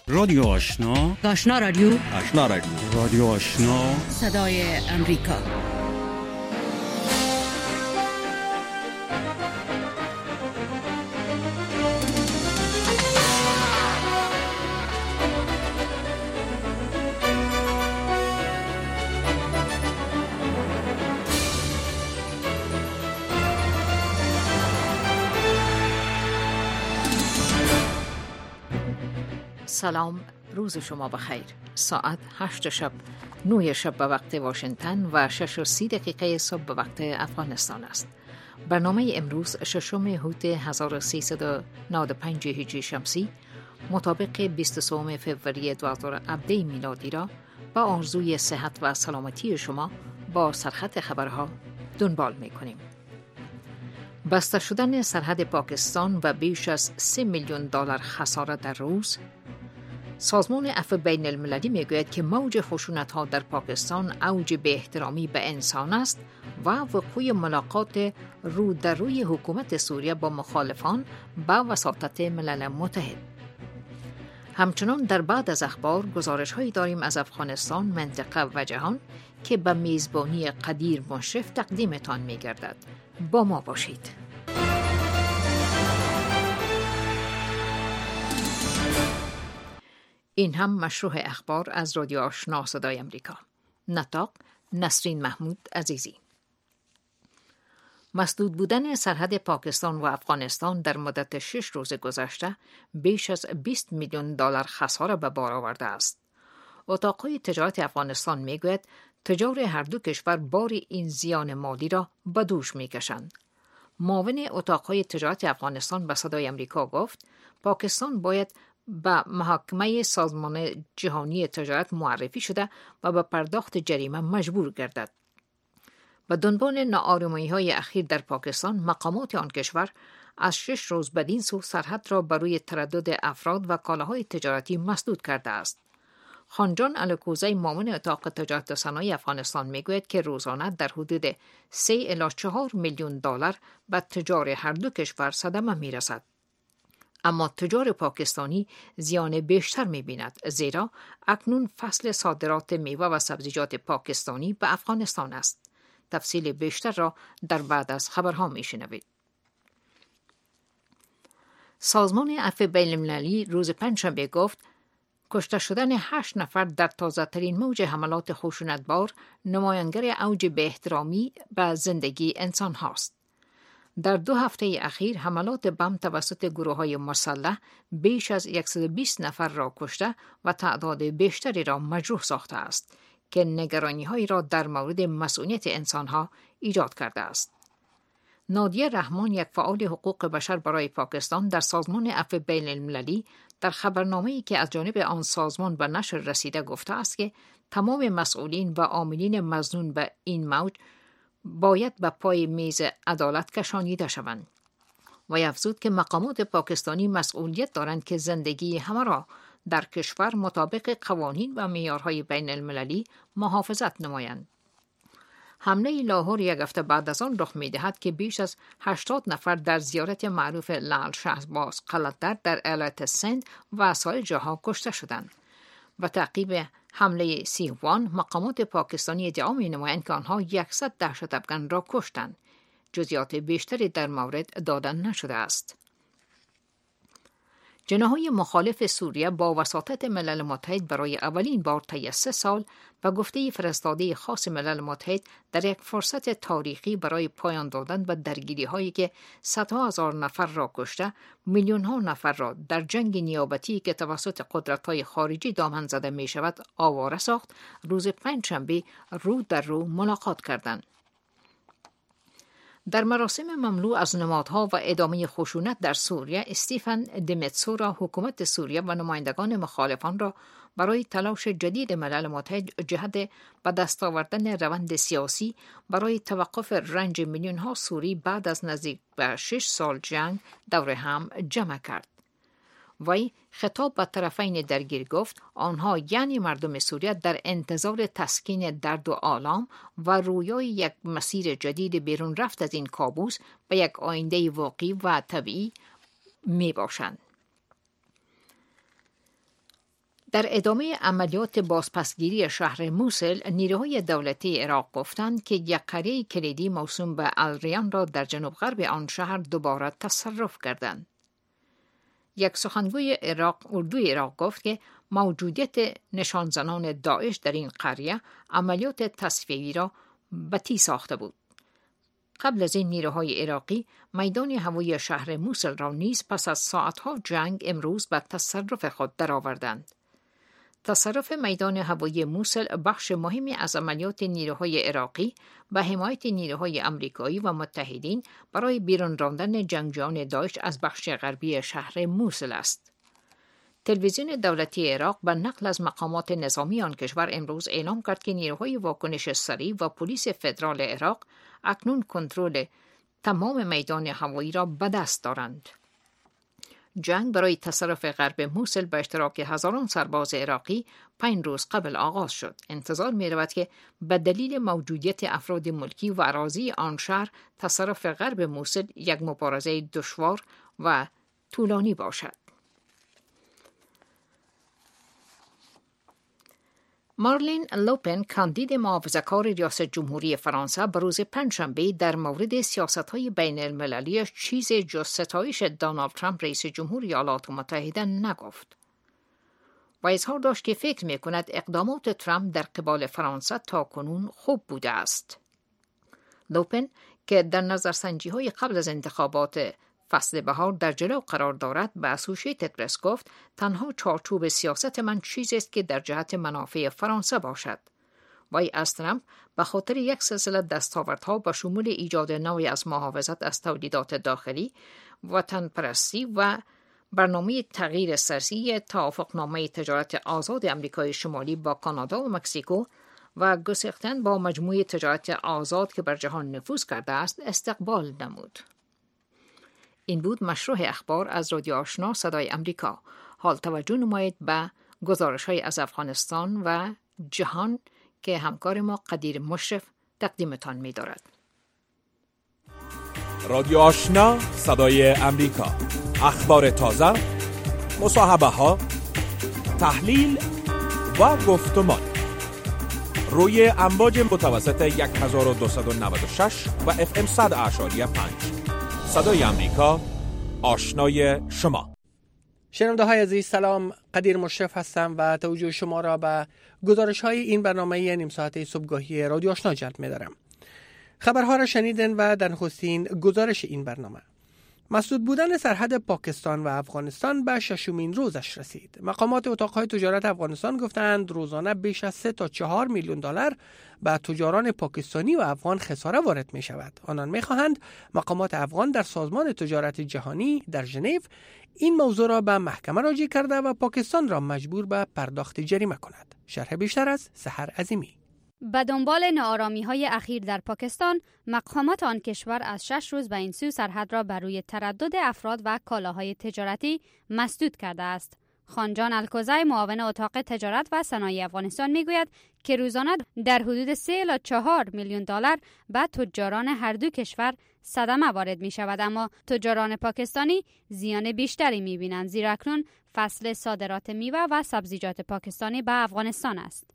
رادیو آشنا، آشنا رادیو، آشنا رادیو، رادیو آشنا، صدای امریکا. سلام، روز شما بخیر. ساعت 8 شب 9 شب به وقت واشنگتن و 6:30 صبح به وقت افغانستان است. برنامه امروز ششم هوت 1395 هجری شمسی مطابق 23 فوریه 2017 میلادی را با آرزوی صحت و سلامتی شما با سرخط خبرها دنبال می‌کنیم. بسته شدن سرحد پاکستان و بیش از 3 میلیون دلار خسارت در روز. سازمان عفو بین المللی میگوید که موج خشونت‌ها در پاکستان اوج بی احترامی به انسان است و وقوع ملاقات رو در روی حکومت سوریه با مخالفان با وساطت ملل متحد. همچنان در بعد از اخبار گزارش‌هایی داریم از افغانستان، منطقه و جهان که به میزبانی قدیر مشرف تقدیمتان می‌گردد. با ما باشید. این هم مشروع اخبار از رادیو آشنا صدای امریکا. نطاق نسرین محمود عزیزی. مسدود بودن سرحد پاکستان و افغانستان در مدت 6 روز گذشته بیش از 20 میلیون دلار خساره به بار آورده است. اتاقهای تجارت افغانستان میگوید تجار هر دو کشور بار این زیان مالی را به دوش میکشند. معاون اتاقهای تجارت افغانستان به صدای امریکا گفت پاکستان باید به محاکمه سازمان جهانی تجارت معرفی شده و به پرداخت جریمه مجبور گردد. به دنبال ناآرامی‌های اخیر در پاکستان، مقامات آن کشور از 6 روز بدین سو سرحد را بروی تردد افراد و کالاهای تجارتی مسدود کرده است. خانجان الکوزی معاون اتاق تجارت و صنایع افغانستان میگوید که روزانه در حدود 3 الی 4 میلیون دلار به تجار هر دو کشور صدمه میرسد. اما تجار پاکستانی زیان بیشتر می‌بیند، زیرا اکنون فصل صادرات میوه و سبزیجات پاکستانی به افغانستان است. تفصیل بیشتر را در بعد از خبرها می‌شنوید. سازمان عفو بین المللی روز پنجشنبه گفت کشته شدن 8 نفر در تازه‌ترین موج حملات خشونت‌بار نمایانگر اوج بی احترامی به زندگی انسان هاست. در 2 هفته اخیر حملات بم توسط گروه‌های مسلح بیش از 120 نفر را کشته و تعداد بیشتری را مجروح ساخته است که نگرانی‌هایی را در مورد مسئولیت انسان‌ها ایجاد کرده است. نادیه رحمان، یک فعال حقوق بشر برای پاکستان در سازمان عفو بین المللی، در خبرنامه‌ای که از جانب آن سازمان به نشر رسیده گفته است که تمام مسئولین و عاملین مظنون به این موج باید به پای میز عدالت کشانیده شوند و افزود که مقامات پاکستانی مسئولیت دارند که زندگی همه را در کشور مطابق قوانین و معیارهای بین المللی محافظت نمایند. حمله لاهور یک هفته بعد از آن رخ می‌دهد که بیش از 80 نفر در زیارت معروف لعل شهباز قلعه‌در در ایالت سند و سایر جاها کشته شدند. و تعقیب حمله سیوان، مقامات پاکستانی ادعا می‌نمایند که آنها 100 دهشت افغان را کشتند. جزئیات بیشتری در مورد داده نشده است. جناح‌های مخالف سوریه با وساطت ملل متحد برای اولین بار طی 3 سال به گفته فرستاده خاص ملل متحد در یک فرصت تاریخی برای پایان دادن به درگیری‌هایی که صدها هزار نفر را کشته، میلیون‌ها نفر را در جنگ نیابتی که توسط قدرت‌های خارجی دامن زده می‌شود آواره ساخت، روز پنجشنبه رو در رو ملاقات کردند. در مراسم مملو از نمادها و ادامه خشونت در سوریه، استیفن دمیتسورا حکومت سوریه و نمایندگان مخالفان را برای تلاش جدید ملل متحد جهت به دست آوردن روند سیاسی برای توقف رنج میلیون‌ها سوری بعد از نزدیک به 6 سال جنگ دور هم جمع کرد. وی خطاب به طرفین درگیر گفت آنها یعنی مردم سوریه در انتظار تسکین درد و آلام و رویای یک مسیر جدید بیرون رفت از این کابوس به یک آینده واقعی و طبیعی می باشند. در ادامه عملیات بازپسگیری شهر موسل، نیروهای دولتی عراق گفتند که یک قریه کلیدی موسوم به الریان را در جنوب غرب آن شهر دوباره تصرف کردند. یک سخنگوی اردوی عراق گفت که موجودیت نشانزنان داعش در این قریه عملیات تصفیه‌ای را بطی ساخته بود. قبل از این نیروهای عراقی میدان هوایی شهر موسل را نیز پس از ساعتها جنگ امروز به تصرف خود درآوردند. تصرف میدان هوایی موسل بخش مهمی از عملیات نیروهای عراقی به حمایت نیروهای آمریکایی و متحدین برای بیرون راندن جنگجویان داعش از بخش غربی شهر موسل است. تلویزیون دولتی عراق به نقل از مقامات نظامی آن کشور امروز اعلام کرد که نیروهای واکنش سریع و پلیس فدرال عراق اکنون کنترل تمام میدان هوایی را به دست دارند. جنگ برای تصرف غرب موسل به اشتراک هزاران سرباز عراقی 5 روز قبل آغاز شد. انتظار می رود که به دلیل موجودیت افراد ملکی و اراضی آن شهر تصرف غرب موسل یک مبارزه دشوار و طولانی باشد. مارلین لوپن، کاندید محافظه‌کار ریاست جمهوری فرانسه، به روز پنجشنبه در مورد سیاست‌های بین المللی چیز جز ستایش دونالد ترامپ رئیس جمهور ایالات متحده نگفت. و اظهار داشت که فکر می‌کند اقدامات ترامپ در قبال فرانسه تاکنون خوب بوده است. لوپن که در نظرسنجی‌های قبل از انتخابات فصل بهار در جلو قرار دارد، به اسوشییتد پرس گفت تنها چارچوب سیاست من چیزی است که در جهت منافع فرانسه باشد. وی از ترامپ به خاطر یک سلسله دستاوردها به شمول ایجاد نوعی از محافظت از تولیدات داخلی، وطن پرستی و برنامه تغییر سیاسی توافقنامه تجارت آزاد آمریکای شمالی با کانادا و مکزیکو و گسیختن با مجموعه تجارت آزاد که بر جهان نفوذ کرده است استقبال نمود. این بود مشروع اخبار از رادیو آشنا صدای امریکا. حال توجه نمایید به گزارش‌های از افغانستان و جهان که همکار ما قدیر مشرف تقدیمتان می‌دارد. رادیو آشنا صدای امریکا، اخبار تازه، مصاحبه‌ها، تحلیل و گفتمان روی امواج متوسط 1296 و FM 100.5. صدای امریکا، آشنای شما. شنونده های عزیز سلام، قدیر مشرف هستم و توجه شما را به گزارش های این برنامه نیم ساعته صبحگاهی رادیو آشنا جلب می دارم. خبرها را شنیدن و در نخستین گزارش این برنامه. مسدود بودن سرحد پاکستان و افغانستان به 6مین روزش رسید. مقامات اتاقهای تجارت افغانستان گفتند روزانه بیش از 3 تا 4 میلیون دلار به تجاران پاکستانی و افغان خساره وارد می شود. آنان می خواهند مقامات افغان در سازمان تجارت جهانی در ژنو این موضوع را به محکمه راجع کرده و پاکستان را مجبور به پرداخت جریمه کند. شرح بیشتر از سحر عظیمی. به دنبال ناآرامی‌های اخیر در پاکستان، مقامات آن کشور از 6 روز به این سو سرحد را بر روی تردد افراد و کالاهای تجارتی مسدود کرده است. خانجان الکوزی، معاون اتاق تجارت و صنایع افغانستان میگوید که روزانه در حدود 3 الی 4 میلیون دلار به تجاران هر دو کشور صدمه وارد می شود، اما تجاران پاکستانی زیان بیشتری می بینند، زیرا اکنون فصل صادرات میوه و سبزیجات پاکستانی به افغانستان است.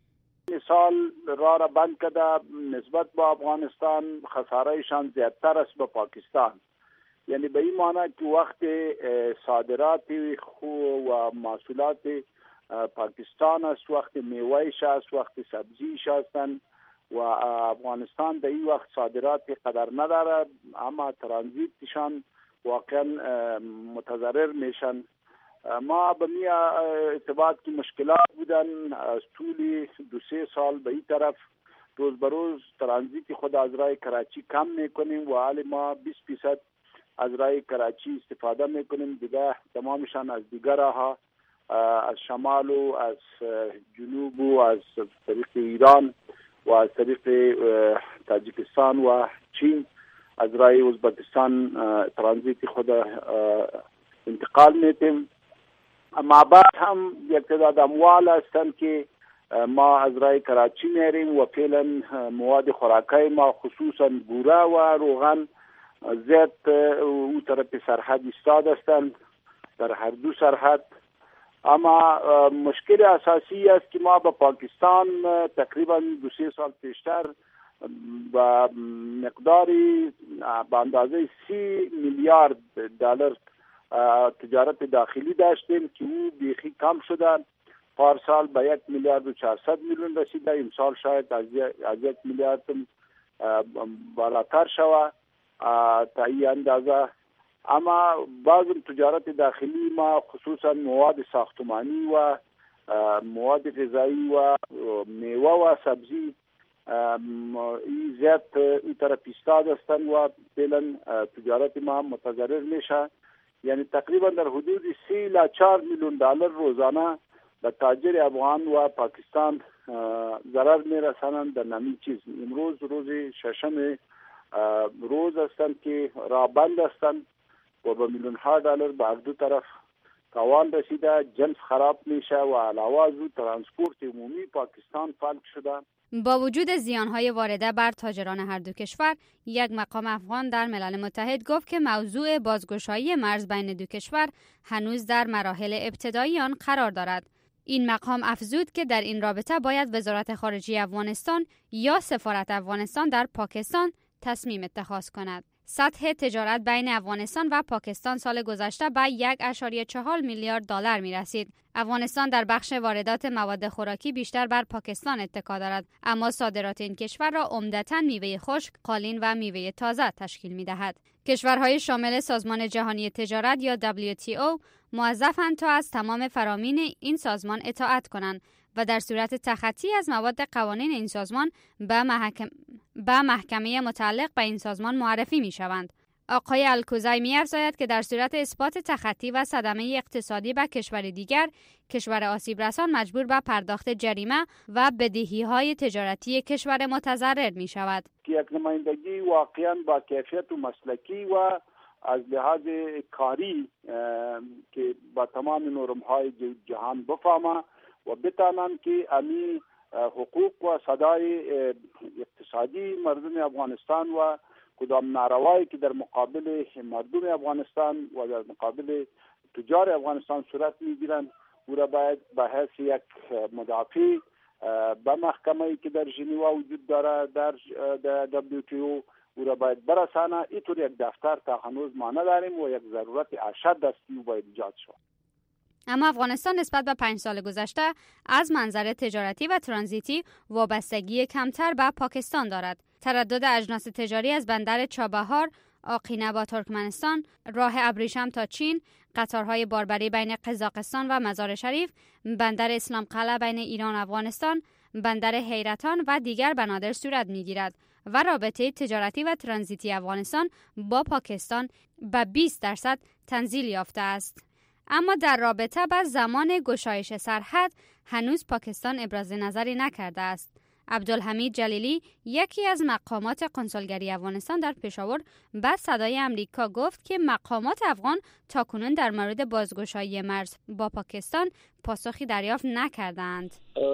سال را بند کرده نسبت به افغانستان خسارهشان زیادتر است به پاکستان. یعنی به این معنی که وقت صادرات و محصولات پاکستان است، وقت میوهش است، وقت سبزیش هستند و افغانستان در این وقت صادرات قدر نداره، اما ترانزیتشان واقعا متضرر میشن. ما به می اعتبار که مشکلات بودن از طول 2-3 سال به این طرف روز به روز ترانزیت خود از راه کراچی کم میکنیم و حال ما 20% از راه کراچی استفاده میکنیم، دیگه تمامشان از دیگر راه‌ها، از شمال و از جنوب و از طریق ایران و از طریق تاجیکستان و چین از راه ازبکستان ترانزیت خود انتقال میتیم. اما بعد هم یک تعداد اموال هستند که ما از راه کراچی میریم و فعلا مواد خوراکی ما خصوصا بوره و روغن زیاد او طرف سرحد ایستاد هستند در هر دو سرحد. اما مشکل اساسی است که ما با پاکستان تقریبا 2-3 سال پیشتر با مقداری به اندازه 30 میلیارد دلار تجارت داخلی داشتیم که او بیخی کم شده. پارسال به 1 میلیارد و 400 میلیون رسیده، امسال شاید از 1 میلیارد بالاتر شود تا این اندازه. اما بعض تجارت داخلی ما خصوصا مواد ساختمانی و مواد غذایی و میوه و سبزی این زیاد این طرف ایستاد هستند و فعلا تجارت ما متضرر میشه. یعنی تقریبا در حدود 3 الی 4 میلیون دلار روزانه به تاجر افغان و پاکستان ضرر میرسانند در نمی چیز. امروز روز ششم روز هستند که راه بند هستند و به میلیون ها دلار به دو طرف تاوان رسیده، جنس خراب میشه و علاوه از اون ترانسپورت عمومی پاکستان فلج شده. با وجود زیانهای وارده بر تاجران هر دو کشور، یک مقام افغان در ملل متحد گفت که موضوع بازگشایی مرز بین دو کشور هنوز در مراحل ابتدایی آن قرار دارد. این مقام افزود که در این رابطه باید وزارت خارجه افغانستان یا سفارت افغانستان در پاکستان تصمیم اتخاذ کند. سطح تجارت بین افغانستان و پاکستان سال گذشته به 1.4 میلیارد دلار می رسید. افغانستان در بخش واردات مواد خوراکی بیشتر بر پاکستان اتکا دارد، اما صادرات این کشور را عمدتاً میوه خشک، قالین و میوه تازه تشکیل می دهد. کشورهای شامل سازمان جهانی تجارت یا WTO موظفند تا از تمام فرامین این سازمان اطاعت کنند و در صورت تخطی از مواد قوانین این سازمان به محکمه متعلق به این سازمان معرفی می شوند. آقای الکوزی می افزاید که در صورت اثبات تخطی و صدمه اقتصادی به کشور دیگر، کشور آسیب رسان مجبور به پرداخت جریمه و بدهی‌های تجارتی کشور متضرر می شود. یک نمایندگی واقعاً با کیفیت و مسلکی و از لحاظ کاری که با تمام نرم‌های جهان بفهمه و بتانند که امی حقوق و صدای اقتصادی مردم افغانستان و کدام ناروایی که در مقابل مردم افغانستان و در مقابل تجار افغانستان صورت میگیرند او را باید به حیث یک مدافع به محکمه‌ای که در ژنوا وجود دارد در WTO او را باید برسانه. اینطور یک دفتر تا هنوز ما نداریم و یک ضرورت اشد است که او باید ایجاد شود. اما افغانستان نسبت به 5 سال گذشته از منظر تجارتی و ترانزیتی وابستگی کمتر به پاکستان دارد. تردد اجناس تجاری از بندر چابهار، آقینه با ترکمنستان، راه ابریشم تا چین، قطارهای باربری بین قزاقستان و مزار شریف، بندر اسلام قلعه بین ایران و افغانستان، بندر حیرتان و دیگر بنادر صورت می‌گیرد و رابطه تجارتی و ترانزیتی افغانستان با پاکستان به 20% تنزیل یافته است. اما در رابطه با زمان گشایش سرحد هنوز پاکستان ابراز نظری نکرده است. عبدالحمید جلیلی، یکی از مقامات کنسولگری افغانستان در پشاور، به صدای امریکا گفت که مقامات افغان تاکنون در مورد بازگشایی مرز با پاکستان پاسخی دریافت نکردند.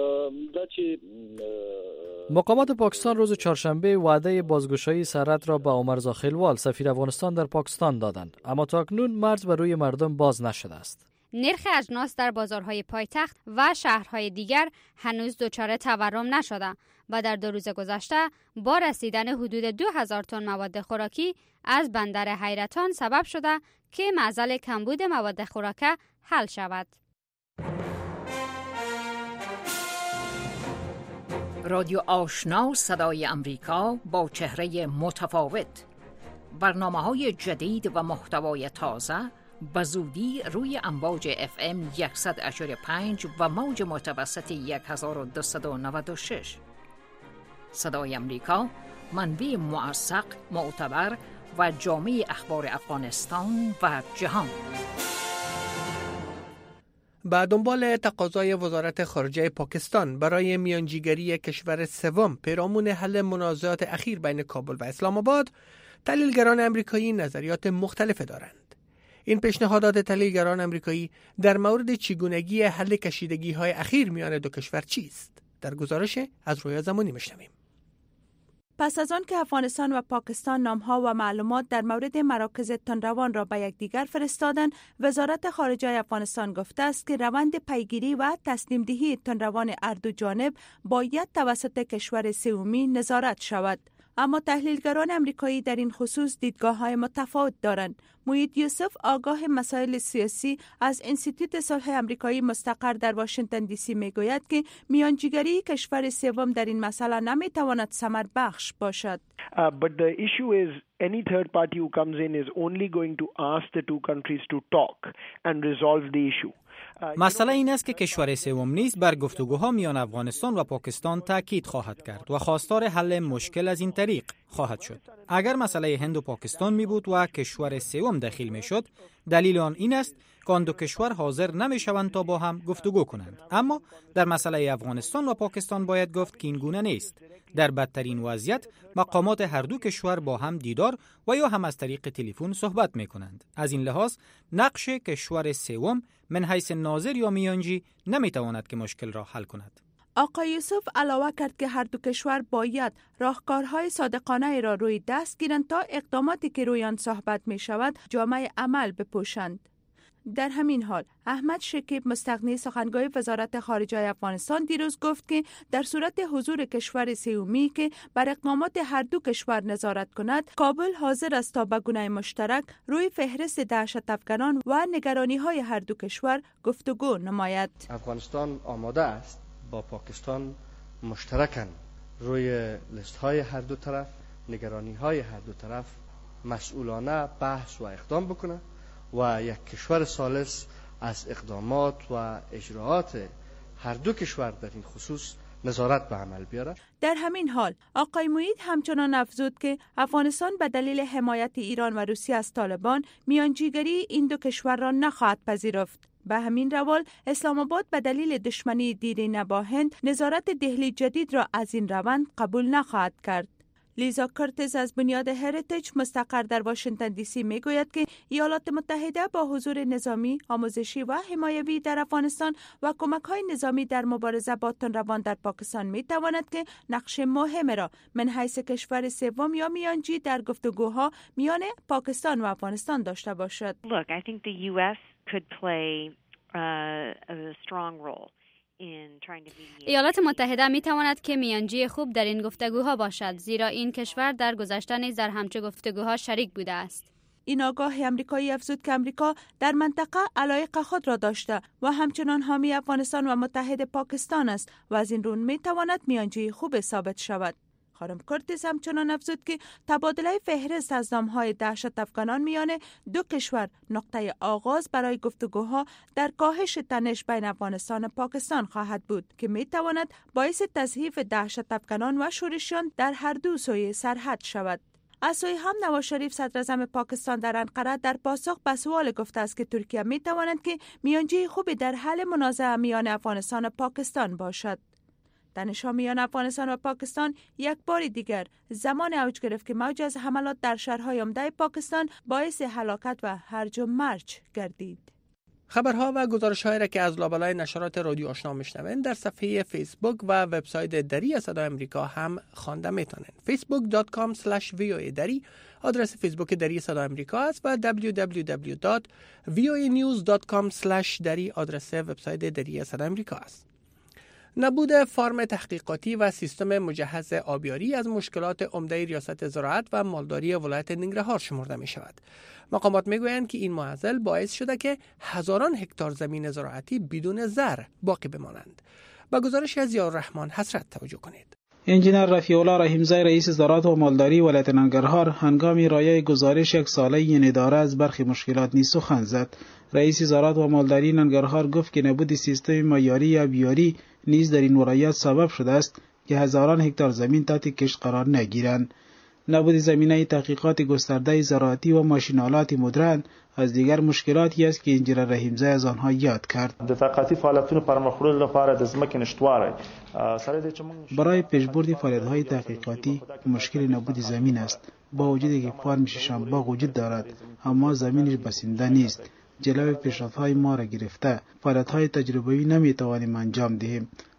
مقامات پاکستان روز چهارشنبه وعده بازگشایی سرحد را به عمر رضا خیلوال، سفیر افغانستان در پاکستان دادند، اما تاکنون مرز بر روی مردم باز نشده است. نرخ اجناس در بازارهای پایتخت و شهرهای دیگر هنوز دچار تورم نشده و در 2 روز گذشته با رسیدن حدود 2000 تن مواد خوراکی از بندر حیرتان سبب شده که معضل کمبود مواد خوراکی حل شود. رادیو آشنا صدای امریکا با چهره متفاوت، برنامه‌های جدید و محتوای تازه به زودی روی امواج FM 100.5 و موج متوسط 1296. صدای امریکا، منبع موثق، معتبر و جامع اخبار افغانستان و جهان. به دنبال تقاضای وزارت خارجه پاکستان برای میانجیگری کشور سوم پیرامون حل منازعات اخیر بین کابل و اسلام آباد، تحلیلگران امریکایی نظریات مختلفی دارند. این پیشنهادات تحلیلگران امریکایی در مورد چگونگی حل کشیدگی‌های اخیر میان دو کشور چیست؟ در گزارش از رویا زمانی میشنویم. پس از آن که افغانستان و پاکستان نامها و معلومات در مورد مراکز تندروان را به یکدیگر فرستادند، وزارت خارجه افغانستان گفته است که روند پیگیری و تسلیم دهی تندروان هر دو جانب باید توسط کشور سومی نظارت شود. اما تحلیلگران امریکایی در این خصوص دیدگاه‌های متفاوت دارند. موید یوسف، آگاه مسائل سیاسی از انستیتوت صلح امریکایی مستقر در واشنگتن دی سی میگوید که میانجیگری کشور سوم در این مسئله نمیتواند ثمر بخش باشد. But the issue is any third party who comes in is only going to ask the two countries to talk and resolve the issue. مسئله این است که کشور سوم نیز بر گفتگوها میان افغانستان و پاکستان تاکید خواهد کرد و خواستار حل مشکل از این طریق خواهد شد. اگر مسئله هند و پاکستان می بود و کشور سوم دخیل می شد، دلیل آن این است که آن دو کشور حاضر نمی شوند تا با هم گفتگو کنند. اما در مسئله افغانستان و پاکستان باید گفت که این گونه نیست. در بدترین وضعیت مقامات هر دو کشور با هم دیدار و یا هم از طریق تلفن صحبت می کنند. از این لحاظ نقش کشور سوم من حیث ناظر یا میانجی نمی تواند که مشکل را حل کند. آقای یوسف علاوه کرد که هر دو کشور باید راهکارهای صادقانه را روی دست گیرند تا اقداماتی که روی آن صحبت می شود جامه عمل بپوشند. در همین حال احمد شکیب مستغنی سخنگوی وزارت خارجه افغانستان دیروز گفت که در صورت حضور کشور سومی که بر اقدامات هر دو کشور نظارت کند، کابل حاضر است تا به گونه مشترک روی فهرست دهشت افغانان و نگرانی های هر دو کشور گفتگو نماید. افغانستان آماده است با پاکستان مشترکاً روی لیست های هر دو طرف، نگرانی های هر دو طرف مسئولانه بحث و اقدام بکنه و یک کشور ثالث از اقدامات و اجراعات هر دو کشور در این خصوص نظارت به عمل بیاره. در همین حال آقای موید همچنان افزود که افغانستان به دلیل حمایت ایران و روسیه از طالبان میانجیگری این دو کشور را نخواهد پذیرفت. به همین روال اسلام آباد به دلیل دشمنی دیرینه با هند نظارت دهلی جدید را از این روند قبول نخواهد کرد. لیزا کرتز از بنیاد هریتیج مستقر در واشنگتن دی سی میگوید که ایالات متحده با حضور نظامی، آموزشی و حمایوی در افغانستان و کمک‌های نظامی در مبارزه با تندروان در پاکستان میتواند که نقش مهم را من حیث کشور سوم یا میانجی در گفتگوها میان پاکستان و افغانستان داشته باشد. Look, I think the US could play a strong role. ایالات متحده می تواند که میانجی خوب در این گفتگوها باشد، زیرا این کشور در گذشته نیز در همچه گفتگوها شریک بوده است. این آگاه امریکایی افزود که امریکا در منطقه علایق خود را داشته و همچنان حامی افغانستان و متحد پاکستان است و از این رو می تواند میانجی خوب ثابت شود. خانم کرتیز همچنان افزود که تبادله فهرست از نام‌های دهشت افغانان میان دو کشور نقطه آغاز برای گفتگوها در کاهش تنش بین افغانستان و پاکستان خواهد بود که میتواند باعث تضعیف دهشت افغانان و شورشیان در هر دو سوی سرحد شود. از سوی هم نواز شریف صدر اعظم پاکستان در انقره در پاسخ به سوال گفته است که ترکیه میتواند که میانجی خوبی در حل منازعه میان افغانستان و پاکستان باشد. تنش‌ها میان افغانستان و پاکستان یک بار دیگر زمان اوج گرفت که موج از حملات در شهرهای عمده پاکستان باعث هلاکت و هرج و مرج گردید. خبرها و گزارش‌هایی را که از لابلای نشرات رادیو آشنا میشنوید در صفحه فیسبوک و وبسایت دری صدای آمریکا هم خوانده میتونید. facebook.com/voa دری آدرس فیسبوک دری صدای آمریکا است و www.voanews.com/دری آدرس وبسایت دری صدای آمریکا است. نبود فارم تحقیقاتی و سیستم مجهز آبیاری از مشکلات عمده ریاست زراعت و مالداری ولایت ننگرهار شمرده می شود. مقامات می گویند که این معضل باعث شده که هزاران هکتار زمین زراعتی بدون زرع باقی بمانند. با گزارش از ضیاءالرحمن حسرت توجه کنید. انجینر رفیع الله رحیمزی رئیس زراعت و مالداری ولایت ننگرهار هنگام ارائه گزارش یک ساله این اداره از برخی مشکلات نیز سخن زد. رئیس زراعت و مالداری ننگرهار گفت که نبود سیستم معیاری آبیاری نیز در این ولایت سبب شده است که هزاران هکتار زمین تحت کشت قرار نگیرند. نبود زمینه تحقیقات گسترده زراعتی و ماشین‌آلات مدرن از دیگر مشکلاتی است که انجینر رحیمزی از آنها یاد کرد. د تحقیقاتي فعالیتونو پرمخوړلو لپاره د ځمکې نشتوالی برای پیشبرد فعالیت‌های تحقیقاتی مشکل نبود زمین است. با وجودی که فارم ششنباغ وجود دارد اما زمینش بسنده نیست. جلوی پیشرفت‌های ما را گرفته فعالیت‌های تجربوی نمی‌توانیم انجام دهیم.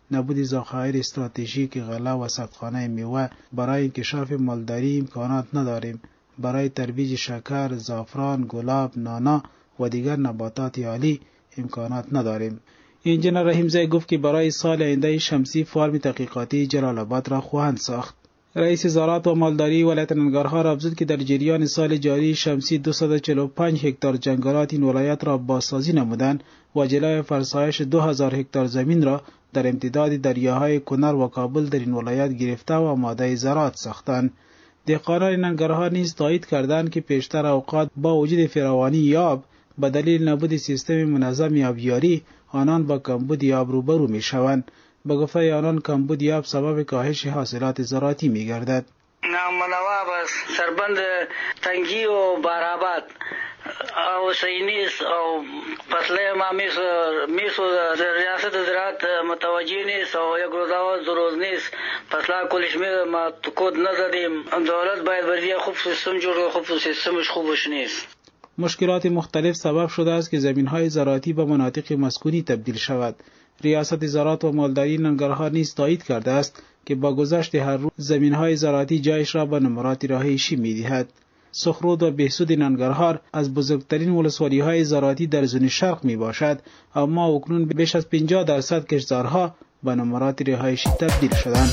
نبود ذخایر استراتژیک غله و صدخانه میوه. برای انکشاف مالداری امکانات نداریم. برای ترویج شکر، زعفران، گلاب، نانا و دیگر نباتات عالی امکانات نداریم. انجینر رحیمزی گفت که برای سال آینده شمسی فارم تحقیقاتی جلال آباد را خواهند ساخت. رئیس زراعت و مالداری ولایت ننگرهار افزود که در جریان سال جاری شمسی 245 هکتار جنگلات این ولایت را بازسازی نمودند و جلوی فرسایش 2000 هکتار زمین را در امتداد دریاهای کنر و کابل در این ولایت گرفته و آماده زراعت ساختند. دهقانان ننگرهار نیز تایید کردند که پیشتر اوقات با وجود فراوانی آب به دلیل نبود سیستم منظم آبیاری آنان با کمبود آب روبرو میشوند. به گفته آنان کمبود آب سبب کاهش حاصلات زراعتی میگردد. نامنوا است سربند تنگی و بارآباد او سینیس او فصله ما میسو ریاست زراعت متوجه نیست او یک روز نیست فصله کلش ما کود نزدیم. دولت باید برای خوب سیستم جور خوب سیستمش خوبش نیست. مشکلات مختلف سبب شده است که زمین‌های زراعتی به مناطق مسکونی تبدیل شود. ریاست زراعت و مالداری ننگرهار نیز تایید کرده است که با گذشت هر روز زمین‌های زراعتی جایش را به نمرات رهایشی می‌دهد. سخرود و بهسود ننگرهار از بزرگترین ولسوالی‌های زراعتی در زون شرق میباشد، اما اکنون بیش از 50% کشتزارها به نمرات رهایشی تبدیل شدند.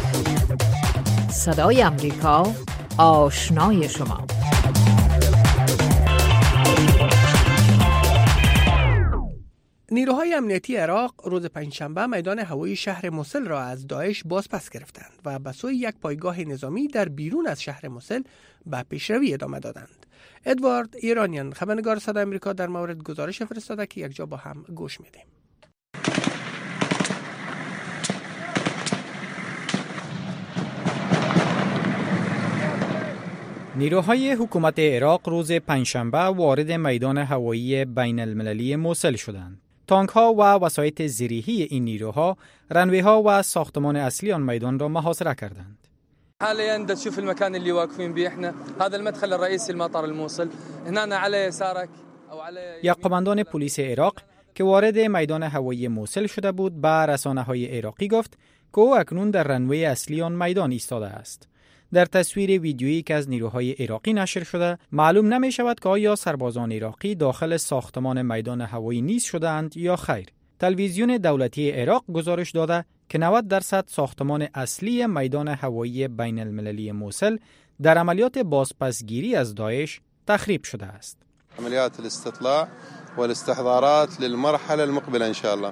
صدای امریکا، آشنای شما. نیروهای امنیتی عراق روز پنجشنبه میدان هوایی شهر موصل را از داعش بازپس گرفتند و به سوی یک پایگاه نظامی در بیرون از شهر موصل به پیشروی ادامه دادند. ادوارد ایرانیان خبرنگار صدای آمریکا در مورد گزارش فرستاده که یک جا با هم گوش میدیم. نیروهای حکومت عراق روز پنجشنبه وارد میدان هوایی بین المللی موصل شدند. تانک‌ها و وسایط زیریهی این نیروها رنوی‌ها و ساختمان اصلی آن میدان را محاصره کردند. حاليا انت تشوف المكان اللي واقفين به احنا هذا المدخل الرئيسي لمطار الموصل هنا على يسارك او على. یک قماندان پلیس عراق که وارد میدان هوایی موصل شده بود به رسانه‌های عراقی گفت که او اکنون در رنوی اصلی آن میدان ایستاده است. در تصویر ویدیویی که از نیروهای عراقی نشر شده معلوم نمی شود که آیا سربازان عراقی داخل ساختمان میدان هوایی نیز شدند یا خیر. تلویزیون دولتی عراق گزارش داده که 90% ساختمان اصلی میدان هوایی بین المللی موصل در عملیات بازپسگیری از داعش تخریب شده است. عملیات الاستطلاع والاستحضارات للمرحله المقبله ان شاء الله.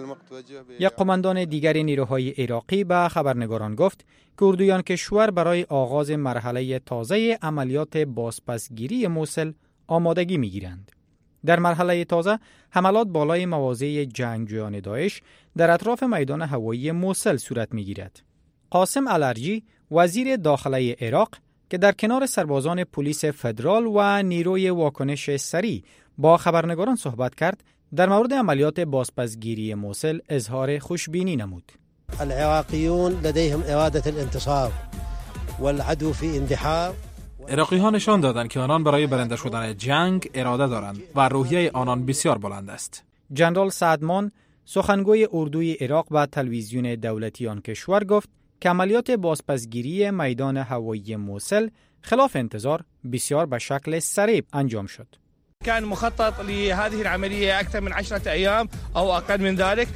یک قماندان دیگر نیروهای عراقی به خبرنگاران گفت که اردویان کشور برای آغاز مرحله تازه عملیات بازپسگیری موصل آمادگی می‌گیرند. در مرحله تازه حملات بالای مواضع جنگجویان داعش در اطراف میدان هوایی موصل صورت می‌گیرد. قاسم الارجی وزیر داخله عراق که در کنار سربازان پلیس فدرال و نیروی واکنش سریع با خبرنگاران صحبت کرد، در مورد عملیات بازپسگیری موصل اظهار خوشبینی نمود. العراقيون لديهم اراده الانتصار والعدو في اندحار. عراقی‌ها نشان دادند که آنان برای برنده شدن جنگ اراده دارند و روحیه آنان بسیار بلند است. جنرال سعدمان سخنگوی اردوی عراق به تلویزیون دولتی آن کشور گفت که عملیات بازپسگیری میدان هوایی موصل خلاف انتظار بسیار به شکل سریع انجام شد. كان مخطط لهذه العملية أكثر من 10 أيام أو أقل من ذلك.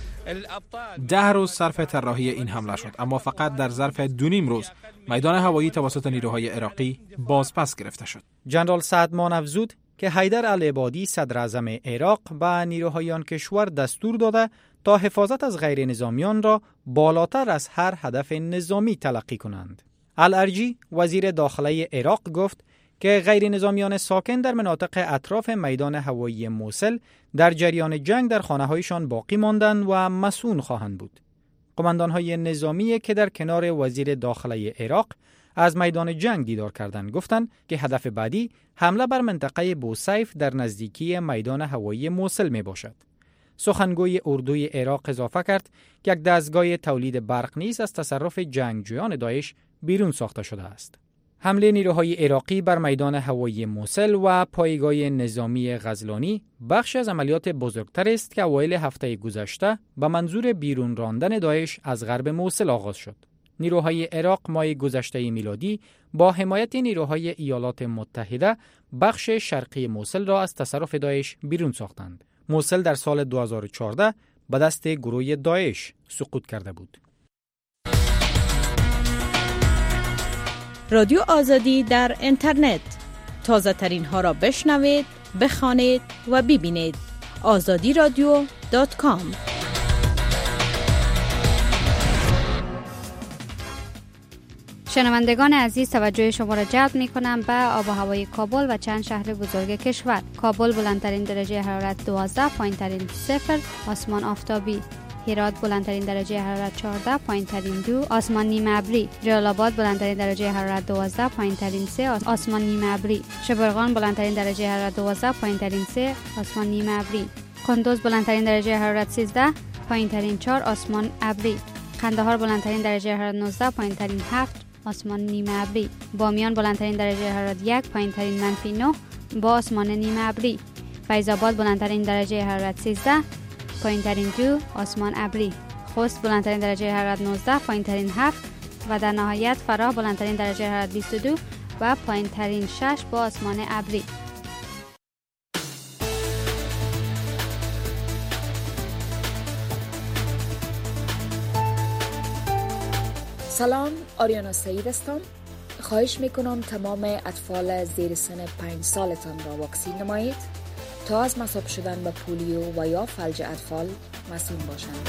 10 روز صرف طراحی این حمله شد، اما فقط در ظرف 2.5 روز میدان هوایی توسط نیروهای عراقی بازپس گرفته شد. جنرال سعدمان افزود که حیدر العبادی صدر اعظم عراق به نیروهای آن کشور دستور داده تا حفاظت از غیر نظامیان را بالاتر از هر هدف نظامی تلقی کنند. الارجی وزیر داخله عراق گفت که غیر نظامیان ساکن در مناطق اطراف میدان هوایی موصل در جریان جنگ در خانه‌هایشان باقی ماندند و مسئول خواهند بود. قماندان‌های نظامی که در کنار وزیر داخله عراق از میدان جنگ دیدار کردند گفتند که هدف بعدی حمله بر منطقه بوسیف در نزدیکی میدان هوایی موصل می باشد. سخنگوی اردوی عراق اضافه کرد که یک دستگاه تولید برق نیز از تصرف جنگجویان داعش بیرون ساخته شده است. حمله نیروهای عراقی بر میدان هوایی موصل و پایگاه نظامی غزلانی بخش از عملیات بزرگتر است که اوایل هفته گذشته به منظور بیرون راندن داعش از غرب موصل آغاز شد. نیروهای عراق ماه گذشته میلادی با حمایت نیروهای ایالات متحده بخش شرقی موصل را از تصرف داعش بیرون ساختند. موصل در سال 2014 به دست گروه داعش سقوط کرده بود. رادیو آزادی در اینترنت، تازه ترین ها را بشنوید، بخوانید و ببینید. azadiradio.com. شنوندگان عزیز، توجه شما را جلب می کنم به آب و هوای کابل و چند شهر بزرگ کشور. کابل بلندترین درجه حرارت 12، پایینترین 0، آسمان آفتابی. هرات بلندترین درجه حرارت 14، پایینترین 2، آسمان نیمه ابری. جلال آباد بلندترین درجه حرارت 12، پایینترین 3، آسمان نیمه ابری. شبرغان بلندترین درجه حرارت 12، پایینترین 3، آسمان نیمه ابری. کندوز بلندترین درجه حرارت 13، پایینترین 4، آسمان ابری. قندهار بلندترین درجه حرارت 19، پایینترین 7، آسمان نیمه ابری. بامیان بلندترین درجه حرارت 1، پایینترین -9 با آسمان نیمه ابری. فیض آباد بلندترین درجه حرارت 13، پایینترین 2، آسمان ابری. خوست بلندترین درجه حرارت 19، پایینترین 7 و در نهایت فراه بلندترین درجه حرارت 22 و پایینترین 6 با آسمان ابری. سلام، آریانا سعید هستم. خواهش میکنم تمام اطفال زیر سن 5 سالتان را واکسین نمایید تا از مصاب شدن به پولیو و یا فلج اطفال مسئول باشند.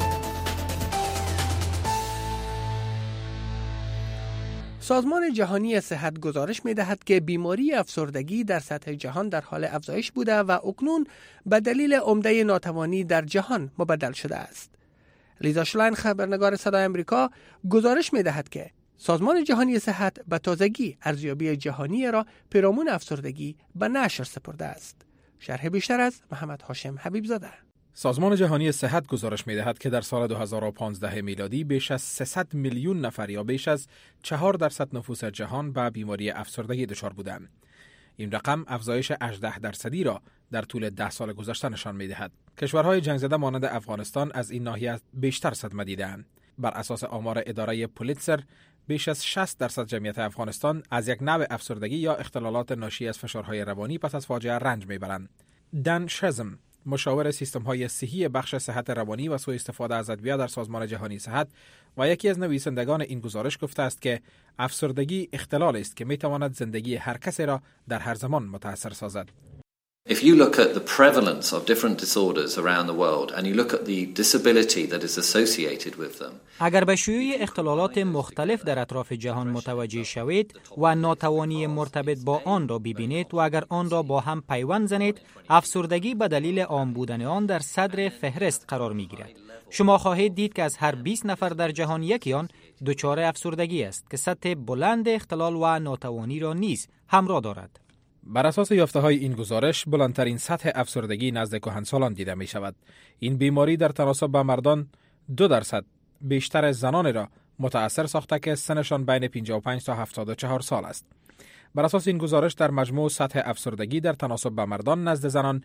سازمان جهانی صحت گزارش می‌دهد که بیماری افسردگی در سطح جهان در حال افزایش بوده و اکنون به دلیل عمده ناتوانی در جهان مبدل شده است. لیزا شلاین، خبرنگار صدای آمریکا، گزارش می‌دهد که سازمان جهانی صحت به تازگی ارزیابی جهانی را پیرامون افسردگی به نشر سپرده است. شرح بیشتر از محمد هاشم حبیب زاده. سازمان جهانی صحت گزارش می‌دهد که در سال 2015 میلادی بیش از 300 میلیون نفر یا بیش از 4% نفوس جهان به بیماری افسردگی دچار بودند. این رقم افزایش 18% را در طول 10 سال گذشته نشان می‌دهد. کشورهای جنگ زده مانند افغانستان از این ناحیه بیشتر صدمه دیده‌اند. بر اساس آمار اداره پولیتزر، بیش از 60% جمعیت افغانستان از یک نوع افسردگی یا اختلالات ناشی از فشارهای روانی پس از فاجعه رنج میبرند. دن شزم، مشاور سیستم‌های صحی بخش صحت روانی و سوء استفاده از ادویه در سازمان جهانی صحت و یکی از نویسندگان این گزارش گفته است که افسردگی اختلال است که میتواند زندگی هر کسی را در هر زمان متاثر سازد. If you look at the prevalence of different disorders around the world and you look at the disability that is associated with them. اگر به شیوع اختلالات مختلف در اطراف جهان متوجه شوید و ناتوانی مرتبط با آن را ببینید و اگر آن را با هم پیوند زنید، افسردگی به دلیل عام بودن آن در صدر فهرست قرار می‌گیرد. شما خواهید دید که از هر 20 نفر در جهان یکی آن دچار افسردگی است که سطح بلند اختلال و ناتوانی را نیز همراه دارد. بر اساس یافته‌های این گزارش، بلندترین سطح افسردگی نزد کهنسالان دیده می شود. این بیماری در تناسب با مردان 2% بیشتر زنان را متأثر ساخته که سنشان بین 55 تا 74 سال است. بر اساس این گزارش در مجموع سطح افسردگی در تناسب با مردان نزد زنان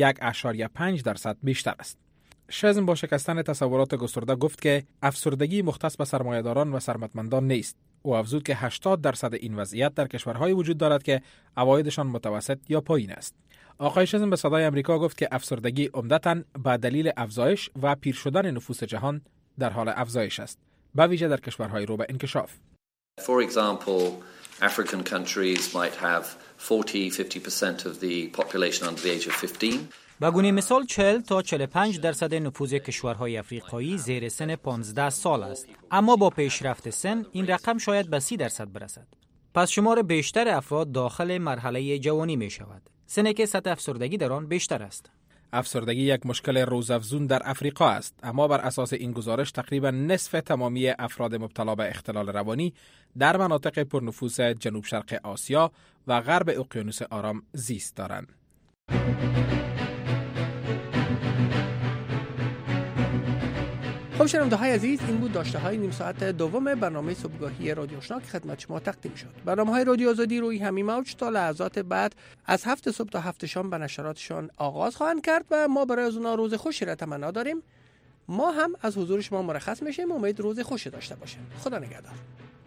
1.5% بیشتر است. شزم با شکستن تصورات گسترده گفت که افسردگی مختص به سرمایه‌داران و ثروتمندان نیست. او افزود که 80% این وضعیت در کشورهای وجود دارد که عوایدشان متوسط یا پایین است. آقای شزم به صدای آمریکا گفت که افسردگی عمدتاً به دلیل افزایش و پیر شدن نفوس جهان در حال افزایش است، به ویژه در کشورهای رو به انکشاف. For example, African countries might have 40-50% of the population under the age of 15. به گونه مثال 40 تا 45% نفوذ کشورهای افریقایی زیر سن 15 سال است، اما با پیشرفت سن این رقم شاید به 30% برسد. پس شمار بیشتر افراد داخل مرحله جوانی می شود، سنی که سطح افسردگی در آن بیشتر است. افسردگی یک مشکل روزافزون در افریقا است، اما بر اساس این گزارش تقریبا نصف تمامی افراد مبتلا به اختلال روانی در مناطق پرنفوذ جنوب شرق آسیا و غرب اقیانوس آرام زیست دارند. خب شنونده‌های عزیز، این بود داشته‌های نیم ساعت دوم برنامه صبحگاهی رادیو آشنا که خدمت شما تقدیم شد. برنامه‌های رادیو آزادی روی همین موج تا لحظات بعد از 7 صبح تا 7 شام به نشراتشان آغاز خواهند کرد و ما برای از اونها روز خوشی را تمنا داریم. ما هم از حضور شما مرخص میشیم. امید روز خوشی داشته باشین. خدا نگهدار.